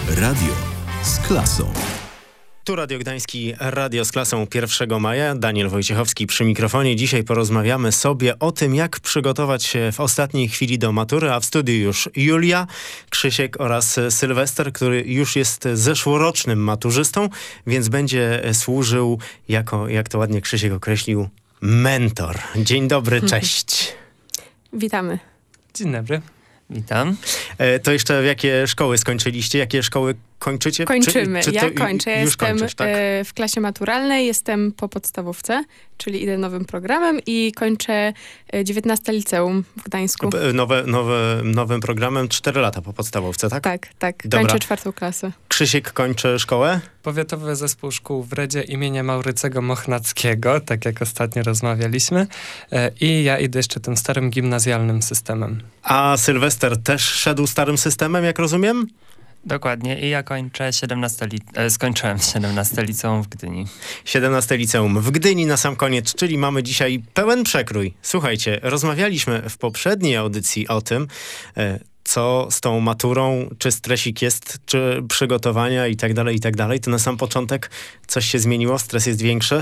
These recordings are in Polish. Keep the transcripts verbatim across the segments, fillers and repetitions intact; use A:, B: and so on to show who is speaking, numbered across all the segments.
A: Radio z klasą.
B: Tu Radio Gdański, Radio z klasą pierwszego maja. Daniel Wojciechowski przy mikrofonie. Dzisiaj porozmawiamy sobie o tym, jak przygotować się w ostatniej chwili do matury, a w studiu już Julia, Krzysiek oraz Sylwester, który już jest zeszłorocznym maturzystą, więc będzie służył jako, jak to ładnie Krzysiek określił, mentor. Dzień dobry, cześć.
C: Witamy.
D: Dzień dobry.
E: Witam.
B: E, to jeszcze jakie szkoły skończyliście? Jakie szkoły kończycie?
C: Kończymy.
B: Czy, czy
C: ja kończę. Ja
B: już
C: jestem
B: kończysz, tak?
C: e, w klasie maturalnej, jestem po podstawówce, czyli idę nowym programem i kończę dziewiętnaste liceum w Gdańsku.
B: Nowe, nowe, nowym programem cztery lata po podstawówce, tak?
C: Tak, tak.
B: Dobra.
C: Kończę czwartą klasę.
B: Krzysiek kończy szkołę?
D: Powiatowy Zespół Szkół w Redzie imienia Maurycego Mochnackiego, tak jak ostatnio rozmawialiśmy. E, I ja idę jeszcze tym starym gimnazjalnym systemem.
B: A Sylwester też szedł starym systemem, jak rozumiem?
E: Dokładnie. I ja kończę siedemnaste li- e, skończyłem siedemnaste liceum w Gdyni.
B: siedemnaste liceum w Gdyni na sam koniec, czyli mamy dzisiaj pełen przekrój. Słuchajcie, rozmawialiśmy w poprzedniej audycji o tym, e, co z tą maturą, czy stresik jest, czy przygotowania i tak dalej, i tak dalej. To na sam początek coś się zmieniło? Stres jest większy?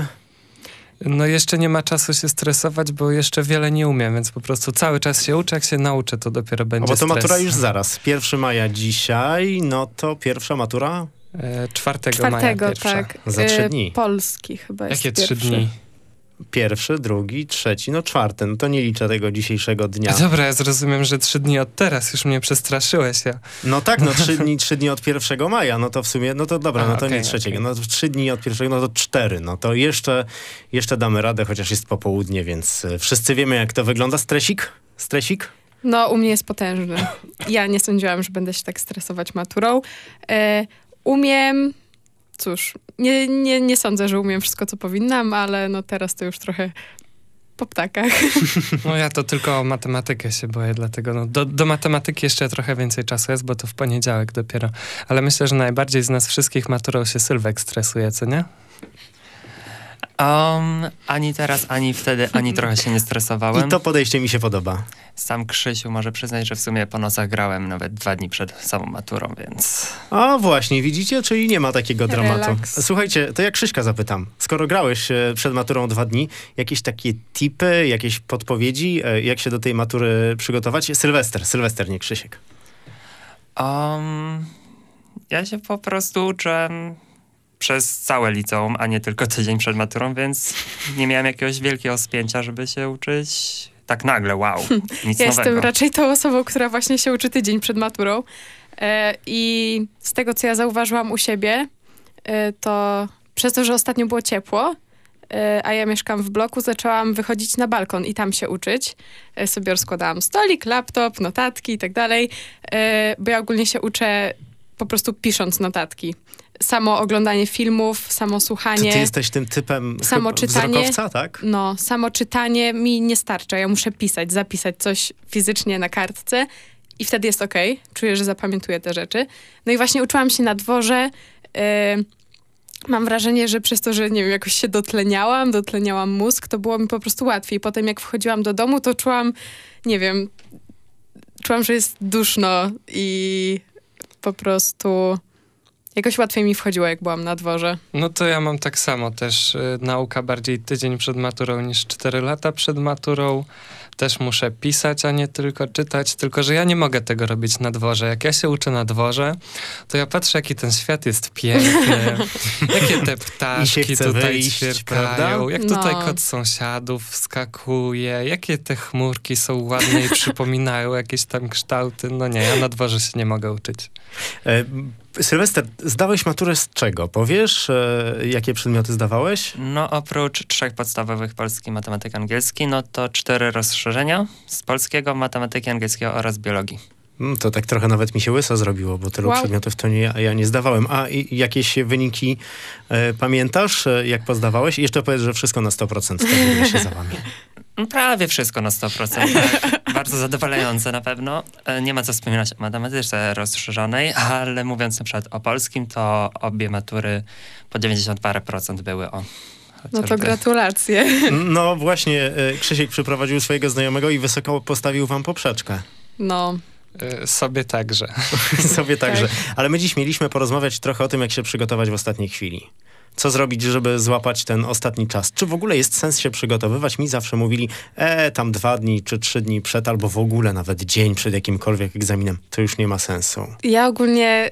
D: No jeszcze nie ma czasu się stresować, bo jeszcze wiele nie umiem, więc po prostu cały czas się uczę. Jak się nauczę, to dopiero będzie
B: O, bo to
D: stres.
B: matura już zaraz. pierwszego maja dzisiaj, no to pierwsza matura
D: E, czwartego,
C: Czwartego,
D: maja pierwsza.
C: tak.
B: Za trzy
C: E,
B: dni.
C: Polski chyba jest
D: Jakie trzy
C: pierwszy.
D: dni?
B: Pierwszy, drugi, trzeci, no czwarty. No to nie liczę tego dzisiejszego dnia.
D: A dobra, ja zrozumiem, że trzy dni od teraz. Już mnie przestraszyłeś. Ja.
B: No tak, no trzy dni, trzy dni od pierwszego maja, no to w sumie, no to dobra,
D: A,
B: no to
D: okay,
B: nie trzeciego,
D: okay.
B: no trzy dni od pierwszego, no to cztery, no to jeszcze, jeszcze damy radę, chociaż jest popołudnie, więc y, wszyscy wiemy, jak to wygląda. Stresik? Stresik?
C: No, u mnie jest potężny. Ja nie sądziłam, że będę się tak stresować maturą. E, umiem... Cóż, nie, nie, nie sądzę, że umiem wszystko, co powinnam, ale no teraz to już trochę po ptakach.
D: No ja to tylko o matematykę się boję, dlatego no, do, do matematyki jeszcze trochę więcej czasu jest, bo to w poniedziałek dopiero. Ale myślę, że najbardziej z nas wszystkich maturą się Sylwek stresuje, co nie?
E: Um, ani teraz, ani wtedy, ani trochę się nie stresowałem.
B: I to podejście mi się podoba.
E: Sam Krzysiu może przyznać, że w sumie po nocach grałem nawet dwa dni przed samą maturą, więc...
B: A właśnie, widzicie? Czyli nie ma takiego dramatu.
C: Relaks.
B: Słuchajcie, to jak Krzyśka zapytam. Skoro grałeś e, przed maturą dwa dni, jakieś takie tipy, jakieś podpowiedzi, e, jak się do tej matury przygotować? Sylwester, Sylwester, nie Krzysiek.
E: Um, ja się po prostu uczę przez całe liceum, a nie tylko tydzień przed maturą, więc nie miałem jakiegoś wielkiego spięcia, żeby się uczyć tak nagle, wow, nic
C: Ja
E: nowego.
C: jestem raczej tą osobą, która właśnie się uczy tydzień przed maturą. E, I z tego, co ja zauważyłam u siebie, e, to przez to, że ostatnio było ciepło, e, a ja mieszkam w bloku, zaczęłam wychodzić na balkon i tam się uczyć. E, sobie rozkładałam stolik, laptop, notatki i tak dalej, e, bo ja ogólnie się uczę po prostu pisząc notatki. Samo oglądanie filmów, samo słuchanie.
B: To ty jesteś tym typem
C: Samo
B: chyba
C: czytanie.
B: wzrokowca, tak?
C: No, samo czytanie mi nie starcza. Ja muszę pisać, zapisać coś fizycznie na kartce i wtedy jest okej. Czuję, że zapamiętuję te rzeczy. No i właśnie uczyłam się na dworze. Yy, mam wrażenie, że przez to, że nie wiem, jakoś się dotleniałam, dotleniałam mózg, to było mi po prostu łatwiej. Potem jak wchodziłam do domu, to czułam, nie wiem, czułam, że jest duszno i po prostu... Jakoś łatwiej mi wchodziło, jak byłam na dworze.
D: No to ja mam tak samo też. Y, nauka bardziej tydzień przed maturą niż cztery lata przed maturą. Też muszę pisać, a nie tylko czytać. Tylko, że ja nie mogę tego robić na dworze. Jak ja się uczę na dworze, to ja patrzę, jaki ten świat jest piękny. Jakie te ptaszki tutaj
B: wyjść,
D: ćwierkają.
B: prawda?
D: Jak
C: No.
D: tutaj kot sąsiadów wskakuje. Jakie te chmurki są ładne i przypominają jakieś tam kształty. No nie, ja na dworze się nie mogę uczyć.
B: E, Sylwester, zdałeś maturę z czego? Powiesz, e, jakie przedmioty zdawałeś?
E: No oprócz trzech podstawowych, polski, matematyka, angielski, no to cztery rozszerzenia z polskiego, matematyki, angielskiego oraz biologii.
B: Mm, To tak trochę nawet mi się łyso zrobiło, bo tylu
C: Wow.
B: przedmiotów to nie, ja nie zdawałem. A i, jakieś wyniki e, pamiętasz, e, jak pozdawałeś? I jeszcze powiedz, że wszystko na sto procent. To w ogóle się załamie.
E: No, prawie wszystko na sto procent. Tak. Bardzo zadowalające na pewno. E, Nie ma co wspominać o matematyce rozszerzonej, ale mówiąc na przykład o polskim, to obie matury po dziewięćdziesiąt parę procent były o.
C: No to
E: chociażby.
C: gratulacje.
B: No właśnie, e, Krzysiek przyprowadził swojego znajomego i wysoko postawił wam poprzeczkę.
C: No,
D: Y, Sobie także.
B: Sobie także.
C: Tak.
B: Ale my dziś mieliśmy porozmawiać trochę o tym, jak się przygotować w ostatniej chwili. Co zrobić, żeby złapać ten ostatni czas? Czy w ogóle jest sens się przygotowywać? Mi zawsze mówili, e, tam dwa dni czy trzy dni przed, albo w ogóle nawet dzień przed jakimkolwiek egzaminem. To już nie ma sensu.
C: Ja ogólnie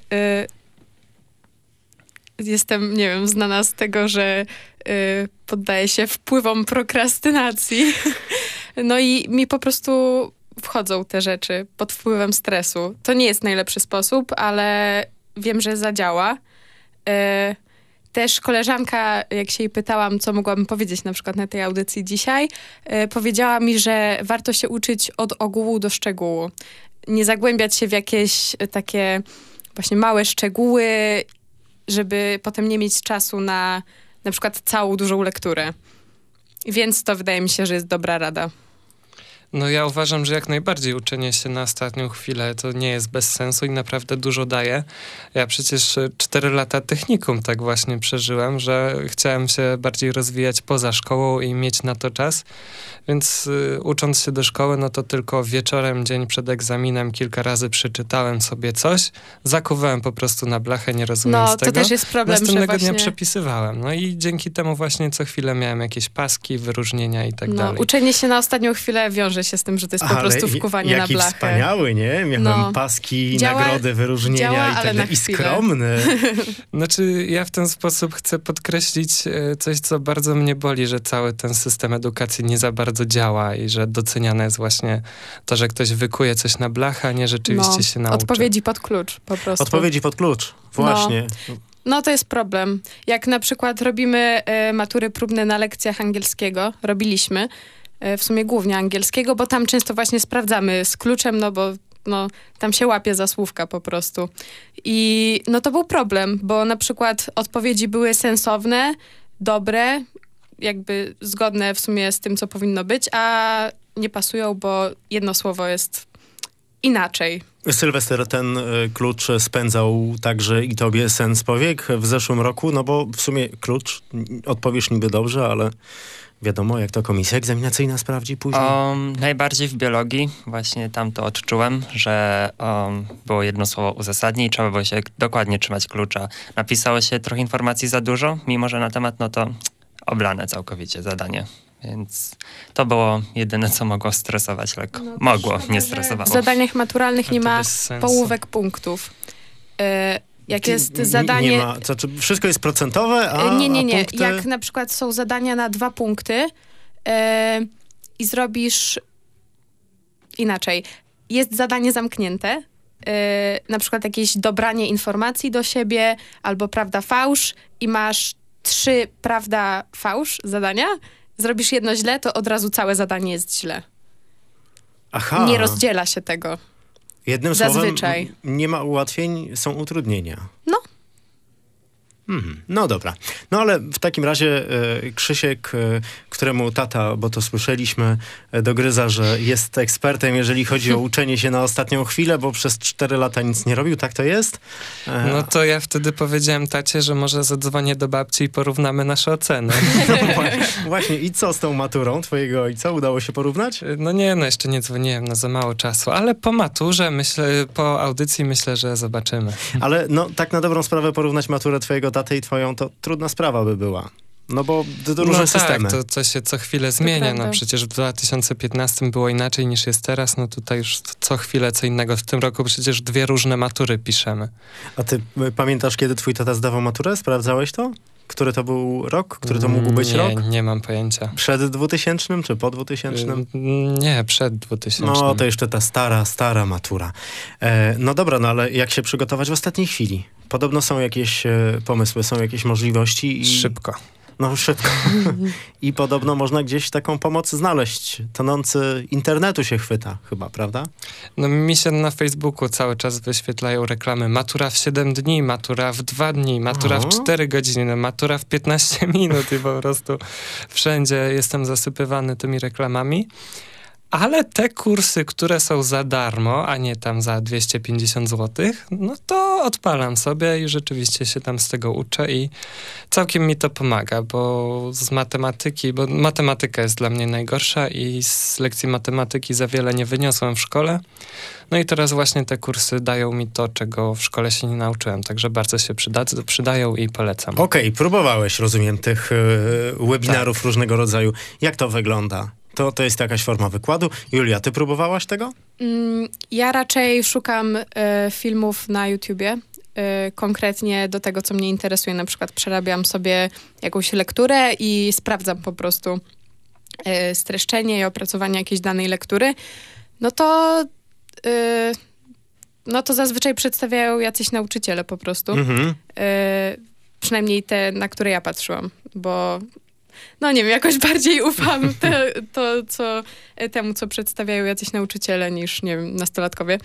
C: y, jestem, nie wiem, znana z tego, że y, poddaję się wpływom prokrastynacji. No i mi po prostu wchodzą te rzeczy pod wpływem stresu. To nie jest najlepszy sposób, ale wiem, że zadziała. Y, Też koleżanka, jak się jej pytałam, co mogłabym powiedzieć na przykład na tej audycji dzisiaj, y, powiedziała mi, że warto się uczyć od ogółu do szczegółu. Nie zagłębiać się w jakieś y, takie właśnie małe szczegóły, żeby potem nie mieć czasu na na przykład całą dużą lekturę. Więc to wydaje mi się, że jest dobra rada.
D: No ja uważam, że jak najbardziej uczenie się na ostatnią chwilę to nie jest bez sensu i naprawdę dużo daje. Ja przecież cztery lata technikum tak właśnie przeżyłem, że chciałem się bardziej rozwijać poza szkołą i mieć na to czas. Więc y, ucząc się do szkoły, no to tylko wieczorem, dzień przed egzaminem kilka razy przeczytałem sobie coś, zakuwałem po prostu na blachę, nie rozumiejąc
C: No, to
D: tego.
C: też jest problem, że
D: Następnego
C: właśnie...
D: dnia przepisywałem. No i dzięki temu właśnie co chwilę miałem jakieś paski, wyróżnienia i tak
C: No,
D: dalej.
C: uczenie się na ostatnią chwilę wiąże się z tym, że to jest po
B: Ale
C: prostu
B: i-
C: wkuwanie
B: jaki
C: na blachę.
B: wspaniały, nie? Miałem
C: No.
B: paski,
C: Działa-
B: nagrody, wyróżnienia
C: działa,
B: i tak
C: ale na
B: dalej. I
C: chwilę.
B: skromny.
D: Znaczy, ja w ten sposób chcę podkreślić e, coś, co bardzo mnie boli, że cały ten system edukacji nie za bardzo działa i że doceniane jest właśnie to, że ktoś wykuje coś na blachę, a nie rzeczywiście
C: No,
D: się nauczy.
C: odpowiedzi pod klucz po prostu.
B: Odpowiedzi pod klucz. Właśnie.
C: No to jest problem. Jak na przykład robimy e, matury próbne na lekcjach angielskiego, robiliśmy e, w sumie głównie angielskiego, bo tam często właśnie sprawdzamy z kluczem, no bo no, tam się łapie za słówka po prostu. I no to był problem, bo na przykład odpowiedzi były sensowne, dobre, jakby zgodne w sumie z tym, co powinno być, a nie pasują, bo jedno słowo jest inaczej.
B: Sylwester, ten y, klucz spędzał także i tobie sens powiek w zeszłym roku, no bo w sumie klucz, n- odpowiesz niby dobrze, ale wiadomo, jak to komisja egzaminacyjna sprawdzi później.
E: Um, najbardziej w biologii właśnie tam to odczułem, że um, było jedno słowo uzasadnień i trzeba było się dokładnie trzymać klucza. Napisało się trochę informacji za dużo, mimo że na temat, no to oblane całkowicie zadanie. Więc to było jedyne, co mogło stresować lekko.
C: No,
E: Mogło,
C: szkoda,
E: nie
C: że
E: stresowało.
C: W zadaniach maturalnych
D: Ale
C: nie
D: to
C: ma
D: bez sensu.
C: połówek punktów. E, jak
B: Ty-
C: jest
B: n-
C: zadanie...
B: Nie ma, to, czy wszystko jest procentowe, a,
C: E, nie, nie,
B: a
C: nie.
B: punkty...
C: Jak na przykład są zadania na dwa punkty e, i zrobisz inaczej. Jest zadanie zamknięte, e, na przykład jakieś dobranie informacji do siebie albo prawda, fałsz i masz trzy prawda, fałsz zadania, zrobisz jedno źle, to od razu całe zadanie jest źle.
B: Aha.
C: Nie rozdziela się tego.
B: Jednym
C: Zazwyczaj.
B: słowem, m, nie ma ułatwień, są utrudnienia.
C: No.
B: Mhm. No dobra. No ale w takim razie e, Krzysiek, e, któremu tata, bo to słyszeliśmy, e, dogryza, że jest ekspertem, jeżeli chodzi o uczenie się na ostatnią chwilę, bo przez cztery lata nic nie robił, tak to jest? E,
D: No to ja wtedy powiedziałem tacie, że może zadzwonię do babci i porównamy nasze oceny.
B: Właśnie, i co z tą maturą twojego ojca? Udało się porównać?
D: No nie, no jeszcze nie dzwoniłem, no za mało czasu, ale po maturze, myślę, po audycji myślę, że zobaczymy.
B: Ale no tak na dobrą sprawę porównać maturę twojego taty i twoją, to trudna sprawa by była. No bo d- d- różne
D: no
B: systemy.
D: tak, to, to się co chwilę zmienia,
C: prawda.
D: no przecież w dwa tysiące piętnastym było inaczej niż jest teraz, no tutaj już co chwilę co innego. W tym roku przecież dwie różne matury piszemy.
B: A ty y, pamiętasz, kiedy twój tata zdawał maturę? Sprawdzałeś to? Który to był rok? Który to mógł być
D: nie,
B: rok?
D: Nie mam pojęcia.
B: Przed dwutysięcznym czy po dwutysięcznym?
D: Y, Nie, przed dwutysięcznym.
B: No, to jeszcze ta stara, stara matura. E, no dobra, no ale jak się przygotować w ostatniej chwili? Podobno są jakieś e, pomysły, są jakieś możliwości i...
D: Szybko.
B: No szybko. I podobno można gdzieś taką pomoc znaleźć. Tonący internetu się chwyta chyba, prawda?
D: No mi się na Facebooku cały czas wyświetlają reklamy. Matura w siedem dni, matura w dwa dni, matura w
B: O.
D: cztery godziny, matura w piętnaście minut i po prostu wszędzie jestem zasypywany tymi reklamami. Ale te kursy, które są za darmo, a nie tam za dwieście pięćdziesiąt złotych, no to odpalam sobie i rzeczywiście się tam z tego uczę i całkiem mi to pomaga, bo z matematyki, bo matematyka jest dla mnie najgorsza i z lekcji matematyki za wiele nie wyniosłem w szkole. No i teraz właśnie te kursy dają mi to, czego w szkole się nie nauczyłem, także bardzo się przyda- przydają i polecam.
B: Okej, okay, próbowałeś, rozumiem, tych y, webinarów tak. różnego rodzaju. Jak to wygląda? To, to jest jakaś forma wykładu. Julia, ty próbowałaś tego?
C: Mm, ja raczej szukam y, filmów na YouTubie, y, konkretnie do tego, co mnie interesuje. Na przykład przerabiam sobie jakąś lekturę i sprawdzam po prostu y, streszczenie i opracowanie jakiejś danej lektury. No to, y, no to zazwyczaj przedstawiają jacyś nauczyciele po prostu. Mhm. Y, przynajmniej te, na które ja patrzyłam, bo no nie wiem, jakoś bardziej ufam te, to, co, temu, co przedstawiają jacyś nauczyciele niż, nie wiem, nastolatkowie.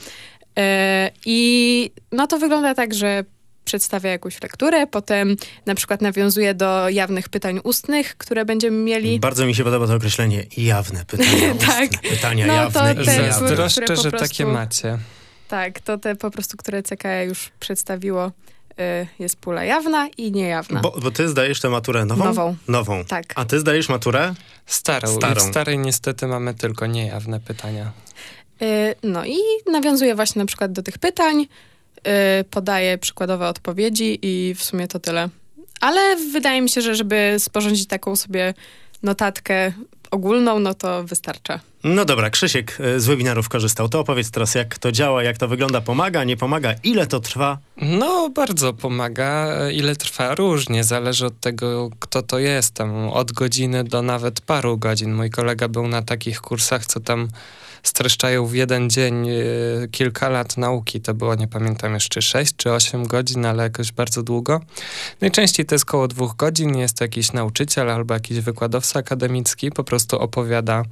C: E, I no to wygląda tak, że przedstawia jakąś lekturę, potem na przykład nawiązuje do jawnych pytań ustnych, które będziemy mieli.
B: Bardzo mi się podoba to określenie jawne pytania
C: tak.
B: ustne. Pytania
C: no,
B: jawne
C: to
B: i
C: te,
B: niejawne.
D: Zazdroszczę,
C: które
D: że
C: prostu,
D: takie macie.
C: Tak, to te po prostu, które C K E już przedstawiło. Jest pula jawna i niejawna.
B: Bo, bo ty zdajesz tę maturę nową?
C: Nową.
B: Nową.
C: Tak.
B: A ty zdajesz maturę?
D: Starą.
B: Starą.
D: I w starej niestety mamy tylko niejawne pytania.
C: Yy, no i nawiązuję właśnie na przykład do tych pytań, yy, podaję przykładowe odpowiedzi i w sumie to tyle. Ale wydaje mi się, że żeby sporządzić taką sobie notatkę ogólną, no to wystarcza.
B: No dobra, Krzysiek z webinarów korzystał. To opowiedz teraz, jak to działa, jak to wygląda, pomaga, nie pomaga, ile to trwa?
D: No, bardzo pomaga. Ile trwa? Różnie, zależy od tego, kto to jest. Tam od godziny do nawet paru godzin. Mój kolega był na takich kursach, co tam streszczają w jeden dzień y, kilka lat nauki. To było, nie pamiętam jeszcze, sześć czy osiem godzin, ale jakoś bardzo długo. Najczęściej to jest koło dwóch godzin. Jest to jakiś nauczyciel albo jakiś wykładowca akademicki. Po prostu opowiada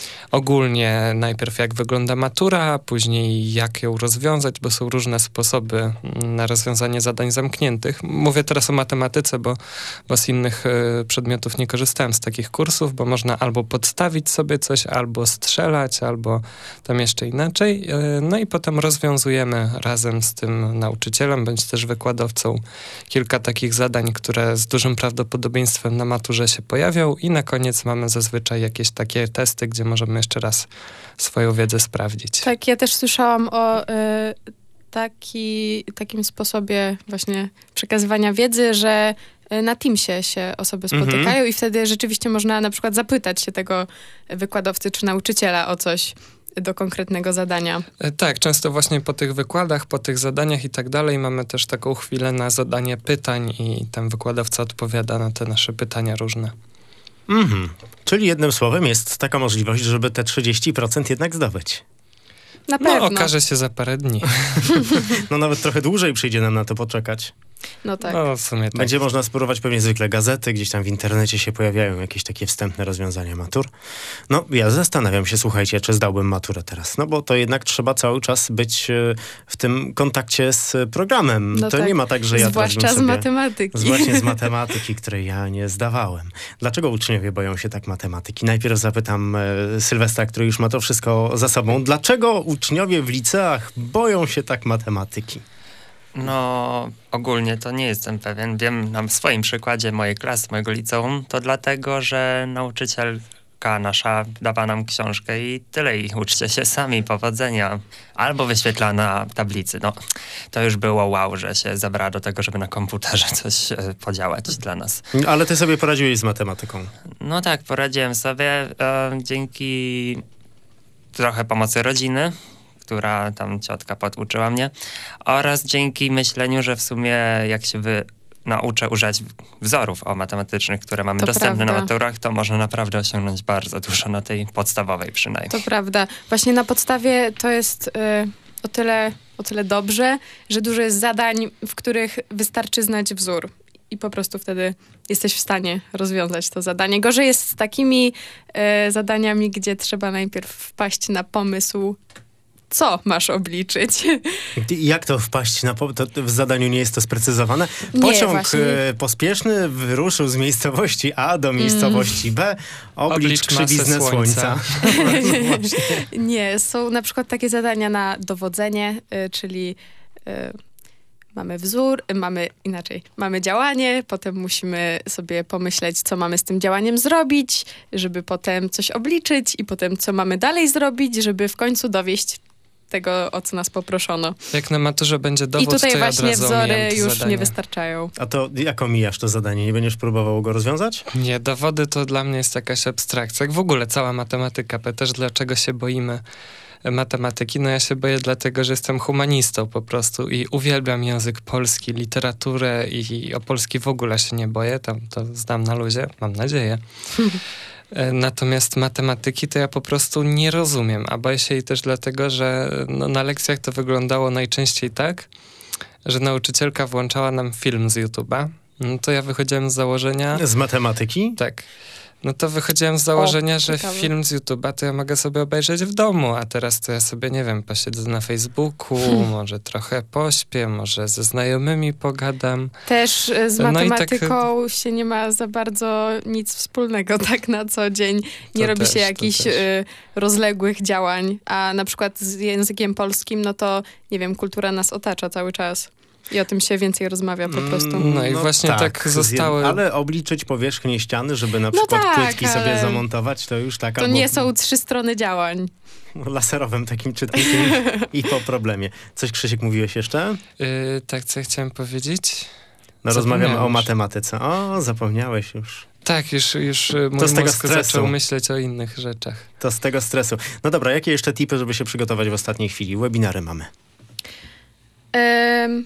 D: ogólnie najpierw jak wygląda matura, a później jak ją rozwiązać, bo są różne sposoby na rozwiązanie zadań zamkniętych. Mówię teraz o matematyce, bo, bo z innych y, przedmiotów nie korzystałem z takich kursów, bo można albo podstawić sobie coś, albo strzelać, albo tam jeszcze inaczej. Y, no i potem rozwiązujemy razem z tym nauczycielem, bądź też wykładowcą kilka takich zadań, które z dużym prawdopodobieństwem na maturze się pojawią i na koniec mamy zazwyczaj jakieś takie testy, gdzie możemy jeszcze raz swoją wiedzę sprawdzić. Tak,
C: ja też słyszałam o y, taki, takim sposobie właśnie przekazywania wiedzy, że na Teamsie się osoby spotykają mhm. i wtedy rzeczywiście można na przykład zapytać się tego wykładowcy czy nauczyciela o coś do konkretnego zadania.
D: Tak, często właśnie po tych wykładach, po tych zadaniach i tak dalej mamy też taką chwilę na zadanie pytań i tam wykładowca odpowiada na te nasze pytania różne.
B: Mhm. Czyli jednym słowem jest taka możliwość, żeby te trzydzieści procent jednak zdobyć.
C: Na pewno.
D: No, okaże się za parę dni.
B: No nawet trochę dłużej przyjdzie nam na to poczekać.
C: No tak.
D: No, w sumie tak.
B: Będzie można spróbować pewnie zwykle gazety, gdzieś tam w internecie się pojawiają jakieś takie wstępne rozwiązania matur. No ja zastanawiam się, słuchajcie, czy zdałbym maturę teraz. No bo to jednak trzeba cały czas być w tym kontakcie z programem.
C: No
B: to
C: tak.
B: nie ma tak, że ja
C: zwłaszcza
B: sobie...
C: z matematyki.
B: Właśnie z matematyki, której ja nie zdawałem. Dlaczego uczniowie boją się tak matematyki? Najpierw zapytam e, Sylwestra, który już ma to wszystko za sobą. Dlaczego uczniowie w liceach boją się tak matematyki?
E: No, ogólnie to nie jestem pewien. Wiem na swoim przykładzie mojej klasy, mojego liceum, to dlatego, że nauczycielka nasza dała nam książkę i tyle, i uczcie się sami, powodzenia. Albo wyświetla na tablicy. No, to już było wow, że się zabrała do tego, żeby na komputerze coś e, podziałać dla nas.
B: Ale ty sobie poradziłeś z matematyką.
E: No tak, poradziłem sobie e, dzięki trochę pomocy rodziny, która tam ciotka poduczyła mnie, oraz dzięki myśleniu, że w sumie jak się wy nauczę używać wzorów o matematycznych, które mamy
C: to
E: dostępne
C: prawda.
E: na maturach, to można naprawdę osiągnąć bardzo dużo na tej podstawowej przynajmniej.
C: To prawda. Właśnie na podstawie to jest y, o tyle, o tyle dobrze, że dużo jest zadań, w których wystarczy znać wzór. I po prostu wtedy jesteś w stanie rozwiązać to zadanie. Gorzej jest z takimi y, zadaniami, gdzie trzeba najpierw wpaść na pomysł co masz obliczyć.
B: I jak to wpaść na... Po, to w zadaniu nie jest to sprecyzowane?
C: Nie,
B: Pociąg
C: właśnie.
B: e, pospieszny wyruszył z miejscowości A do miejscowości
C: Mm.
B: B. Oblicz,
D: Oblicz
B: krzywiznę
D: masę
B: słońca.
D: słońca.
C: Nie, są na przykład takie zadania na dowodzenie, y, czyli y, mamy wzór, y, mamy inaczej, mamy działanie, potem musimy sobie pomyśleć, co mamy z tym działaniem zrobić, żeby potem coś obliczyć i potem co mamy dalej zrobić, żeby w końcu dowieść tego, o co nas poproszono.
D: Jak na maturze będzie dowód,
C: I tutaj
D: to ja od
C: właśnie
D: razu
C: wzory
D: omijam to
C: już
D: zadanie.
C: nie wystarczają.
B: A to jak omijasz to zadanie? Nie będziesz próbował go rozwiązać?
D: Nie, dowody to dla mnie jest jakaś abstrakcja. Jak w ogóle cała matematyka, też dlaczego się boimy matematyki? No ja się boję dlatego, że jestem humanistą po prostu i uwielbiam język polski, literaturę i, i o polski w ogóle się nie boję. Tam to znam na luzie, mam nadzieję. Natomiast matematyki to ja po prostu nie rozumiem, a boję się jej też dlatego, że no, na lekcjach to wyglądało najczęściej tak, że nauczycielka włączała nam film z YouTube'a. No to ja wychodziłem z założenia...
B: Z matematyki?
D: Tak. No to wychodziłem z założenia,
C: O,
D: że
C: ciekawe.
D: film z YouTube'a to ja mogę sobie obejrzeć w domu, a teraz to ja sobie, nie wiem, posiedzę na Facebooku,
C: Hmm.
D: może trochę pośpię, może ze znajomymi pogadam.
C: Też y, z
D: No i tak-
C: matematyką się nie ma za bardzo nic wspólnego tak na co dzień. Nie
D: To
C: robi
D: też,
C: się
D: to
C: jakichś
D: też.
C: y, rozległych działań, a na przykład z językiem polskim, no to nie wiem, kultura nas otacza cały czas. I o tym się więcej rozmawia po prostu.
B: Mm,
D: No i właśnie tak
B: z
D: zostały-
B: jed- Ale obliczyć powierzchnię ściany, żeby na
C: No
B: przykład
C: tak,
B: płytki sobie
C: ale
B: zamontować, to już taka...
C: To nie są trzy strony działań.
B: Laserowym takim czytnikiem i po problemie. Coś, Krzysiek, mówiłeś jeszcze?
D: Yy, tak, co ja chciałem powiedzieć?
B: No rozmawiamy o
D: Zapomniałem już.
B: matematyce. O, zapomniałeś już.
D: Tak, już, już y, mój
B: z tego
D: mózg
B: stresu.
D: zaczął myśleć o innych rzeczach.
B: To z tego stresu. No dobra, jakie jeszcze tipy, żeby się przygotować w ostatniej chwili? Webinary mamy.
C: Ym,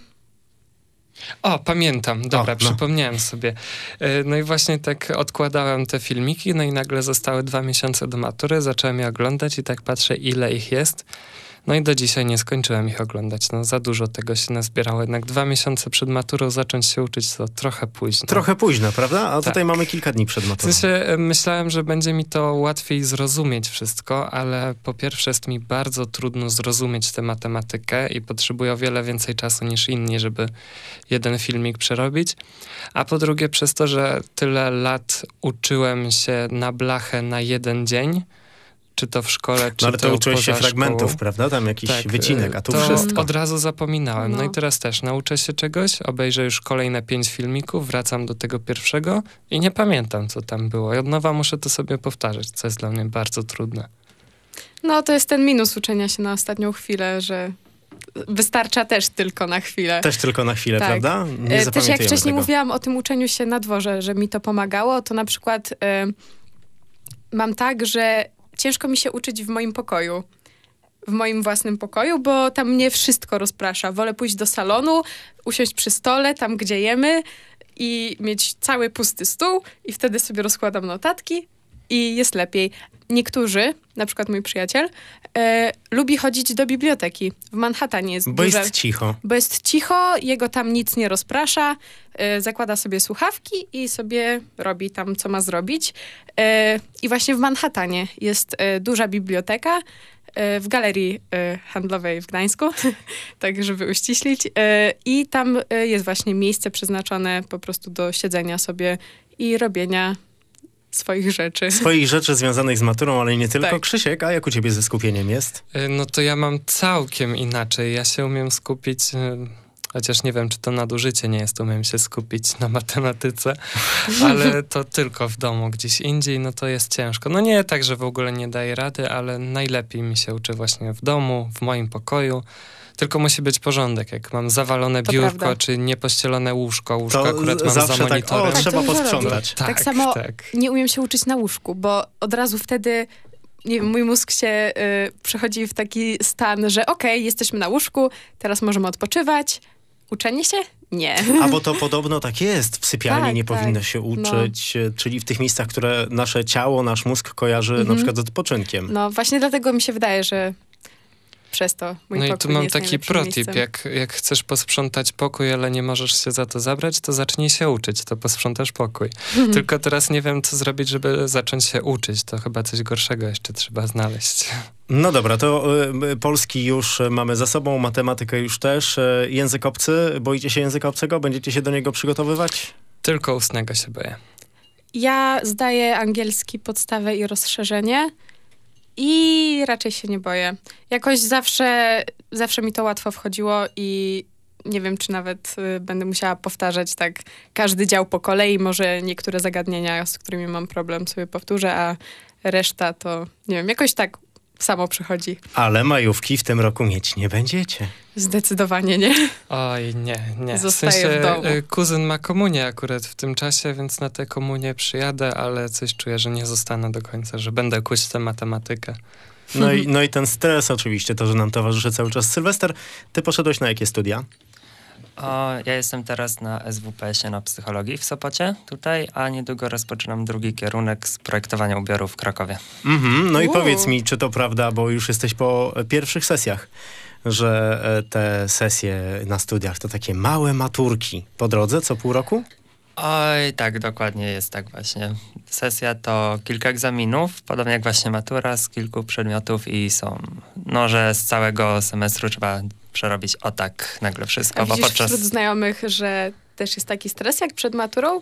D: O, pamiętam, dobra,
B: O, no.
D: przypomniałem sobie. E, No i właśnie tak odkładałem te filmiki, no i nagle zostały dwa miesiące do matury, zacząłem je oglądać i tak patrzę, ile ich jest. No i do dzisiaj nie skończyłem ich oglądać. No za dużo tego się nazbierało. Jednak dwa miesiące przed maturą zacząć się uczyć to trochę późno.
B: Trochę późno, prawda? A
D: Tak.
B: tutaj mamy kilka dni przed
D: W
B: maturą.
D: sensie e, myślałem, że będzie mi to łatwiej zrozumieć wszystko, ale po pierwsze jest mi bardzo trudno zrozumieć tę matematykę i potrzebuję o wiele więcej czasu niż inni, żeby jeden filmik przerobić. A po drugie przez to, że tyle lat uczyłem się na blachę na jeden dzień, czy to w szkole, czy
B: No ale to
D: to
B: uczyłeś się
D: poza
B: fragmentów,
D: szkołą.
B: prawda? Tam jakiś
D: Tak,
B: wycinek, a tu
D: to
B: wszystko.
D: od razu zapominałem. No.
C: No.
D: i teraz też nauczę się czegoś, obejrzę już kolejne pięć filmików, wracam do tego pierwszego i nie pamiętam, co tam było. I od nowa muszę to sobie powtarzać, co jest dla mnie bardzo trudne.
C: no to jest ten minus uczenia się na ostatnią chwilę, że wystarcza też tylko na chwilę.
B: Też tylko na chwilę,
C: Tak.
B: prawda? Nie
C: E, Też jak
B: zapamiętujemy
C: wcześniej
B: tego.
C: mówiłam o tym uczeniu się na dworze, że mi to pomagało, to na przykład y, mam tak, że ciężko mi się uczyć w moim pokoju. W moim własnym pokoju, bo tam mnie wszystko rozprasza. Wolę pójść do salonu, usiąść przy stole, tam gdzie jemy i mieć cały pusty stół i wtedy sobie rozkładam notatki i jest lepiej. Niektórzy, na przykład mój przyjaciel, e, lubi chodzić do biblioteki. W Manhattanie jest
B: Bo
C: duże...
B: jest cicho.
C: Bo jest cicho, jego tam nic nie rozprasza, y, zakłada sobie słuchawki i sobie robi tam, co ma zrobić. Y, I właśnie w Manhattanie jest y, duża biblioteka y, w galerii y, handlowej w Gdańsku, tak żeby uściślić. Y, I tam y, jest właśnie miejsce przeznaczone po prostu do siedzenia sobie i robienia swoich rzeczy.
B: Swoich rzeczy związanych z maturą, ale nie tylko.
C: Tak.
B: Krzysiek, a jak u ciebie ze skupieniem jest?
D: Y, No to ja mam całkiem inaczej. Ja się umiem skupić, y, chociaż nie wiem, czy to nadużycie nie jest, umiem się skupić na matematyce, ale to tylko w domu, gdzieś indziej, no to jest ciężko. No nie tak, że w ogóle nie daję rady, ale najlepiej mi się uczy właśnie w domu, w moim pokoju. Tylko musi być porządek, jak mam zawalone
C: To
D: biurko,
C: prawda.
D: czy niepościelone łóżko, łóżko
B: To
D: akurat
B: z-
D: mam za
B: zawsze tak,
D: monitorem.
B: o,
C: Tak,
B: trzeba
C: to dużo
B: posprzątać.
C: Tak samo
D: tak.
C: nie umiem się uczyć na łóżku, bo od razu wtedy nie wiem, mój mózg się y, przechodzi w taki stan, że okej, jesteśmy na łóżku, teraz możemy odpoczywać. Uczenie się? Nie.
B: A bo to podobno tak jest. W sypialni
C: Tak,
B: nie
C: tak.
B: powinno się uczyć, e, czyli w tych miejscach, które nasze ciało, nasz mózg kojarzy na
C: Mhm.
B: przykład z odpoczynkiem.
C: No właśnie dlatego mi się wydaje, że przez to mój
D: No
C: pokój
D: i tu
C: nie
D: mam
C: jest
D: taki
C: najlepszym
D: protip,
C: miejscem.
D: jak, jak chcesz posprzątać pokój, ale nie możesz się za to zabrać, to zacznij się uczyć, to posprzątasz pokój. Tylko teraz nie wiem, co zrobić, żeby zacząć się uczyć. To chyba coś gorszego jeszcze trzeba znaleźć.
B: No dobra, to y, polski już mamy za sobą, matematykę już też. Y, język obcy, boicie się języka obcego? Będziecie się do niego przygotowywać?
D: Tylko ustnego się boję.
C: Ja zdaję angielski podstawę i rozszerzenie i raczej się nie boję. Jakoś zawsze, zawsze mi to łatwo wchodziło i nie wiem, czy nawet y, będę musiała powtarzać tak każdy dział po kolei. Może niektóre zagadnienia, z którymi mam problem, sobie powtórzę, a reszta to, nie wiem, jakoś tak samo przychodzi.
B: Ale majówki w tym roku mieć nie będziecie.
C: Zdecydowanie nie.
D: Oj, nie, nie.
C: Zostaję
D: w sensie
C: w domu.
D: y, kuzyn ma komunię akurat w tym czasie, więc na tę komunię przyjadę, ale coś czuję, że nie zostanę do końca, że będę kuć tę matematykę.
B: No i, no i ten stres oczywiście, to, że nam towarzyszy cały czas. Sylwester, ty poszedłeś na jakie studia?
E: O, ja jestem teraz na S W P S-ie na psychologii w Sopocie tutaj, a niedługo rozpoczynam drugi kierunek z projektowania ubioru w Krakowie.
B: Mhm, no i
C: Uuu.
B: powiedz mi, czy to prawda, bo już jesteś po pierwszych sesjach, że e, te sesje na studiach to takie małe maturki po drodze co pół roku?
E: Oj, tak, dokładnie jest tak właśnie. Sesja to kilka egzaminów, podobnie jak właśnie matura z kilku przedmiotów i są, no, że z całego semestru trzeba przerobić o tak nagle wszystko,
C: A
E: bo
C: widzisz
E: podczas...
C: wśród znajomych, że też jest taki stres jak przed maturą?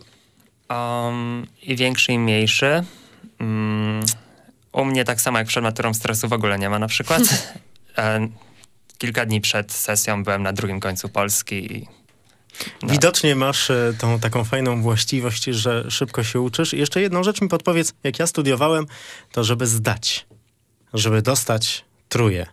E: Um, I większy i mniejszy. Um, u mnie tak samo jak przed maturą stresu w ogóle nie ma na przykład. e, kilka dni przed sesją byłem na drugim końcu Polski i no.
B: Widocznie masz e, tą taką fajną właściwość, że szybko się uczysz. I jeszcze jedną rzecz mi podpowiedz, jak ja studiowałem, to żeby zdać, żeby dostać trójkę,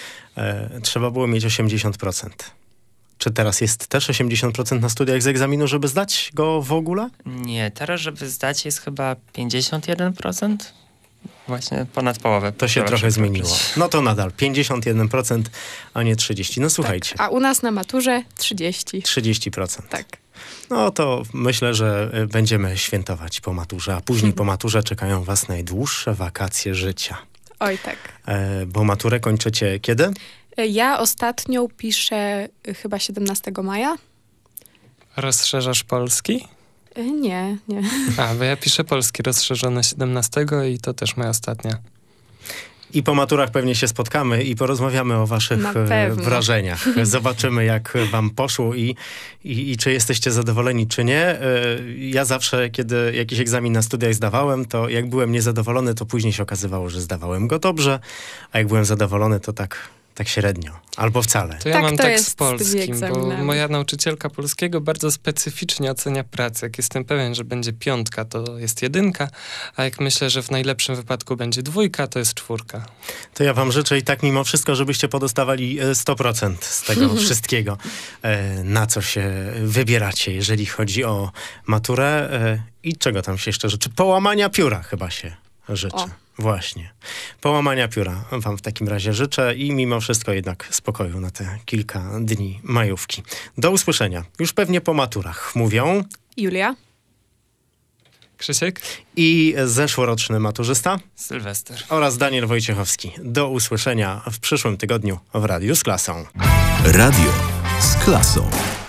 B: e, trzeba było mieć osiemdziesiąt procent. Czy teraz jest też osiemdziesiąt procent na studiach z egzaminu, żeby zdać go w ogóle?
E: Nie, teraz żeby zdać jest chyba pięćdziesiąt jeden procent. Właśnie ponad połowę.
B: To się
E: trzeba
B: trochę
E: przekroczyć.
B: zmieniło. No to nadal pięćdziesiąt jeden procent, a nie trzydzieści procent. No słuchajcie,
C: A u nas na maturze trzydzieści.
B: trzydzieści procent.
C: Tak.
B: No to myślę, że y, będziemy świętować po maturze, a później po maturze czekają was najdłuższe wakacje życia.
C: Oj, tak.
B: E, bo maturę kończycie kiedy?
C: Ja ostatnią piszę y, chyba siedemnastego maja.
D: Rozszerzasz polski?
C: Y, Nie, nie.
D: A, bo ja piszę polski rozszerzony siedemnastego i to też moja ostatnia.
B: I po maturach pewnie się spotkamy i porozmawiamy o waszych
C: Na
B: e,
C: pewno.
B: wrażeniach. Zobaczymy, jak wam poszło i, i, i czy jesteście zadowoleni, czy nie. E, Ja zawsze, kiedy jakiś egzamin na studiach zdawałem, to jak byłem niezadowolony, to później się okazywało, że zdawałem go dobrze, a jak byłem zadowolony, to tak, tak średnio. Albo wcale.
D: To ja
C: Tak
D: mam
C: to
D: tak
C: jest
D: z
C: z tymi
D: polskim, bo
C: egzaminami.
D: moja nauczycielka polskiego bardzo specyficznie ocenia pracę. Jak jestem pewien, że będzie piątka, to jest jedynka, a jak myślę, że w najlepszym wypadku będzie dwójka, to jest czwórka.
B: To ja wam życzę i tak mimo wszystko, żebyście podostawali e, sto procent z tego wszystkiego, e, na co się wybieracie, jeżeli chodzi o maturę. E, I czego tam się jeszcze życzy? Połamania pióra chyba się życzy.
C: O.
B: Właśnie. Połamania pióra wam w takim razie życzę i mimo wszystko jednak spokoju na te kilka dni majówki. Do usłyszenia. Już pewnie po maturach mówią.
C: Julia?
D: Krzysiek?
B: I zeszłoroczny maturzysta
E: Sylwester.
B: oraz Daniel Wojciechowski. Do usłyszenia w przyszłym tygodniu w Radiu z Klasą.
A: Radio z klasą.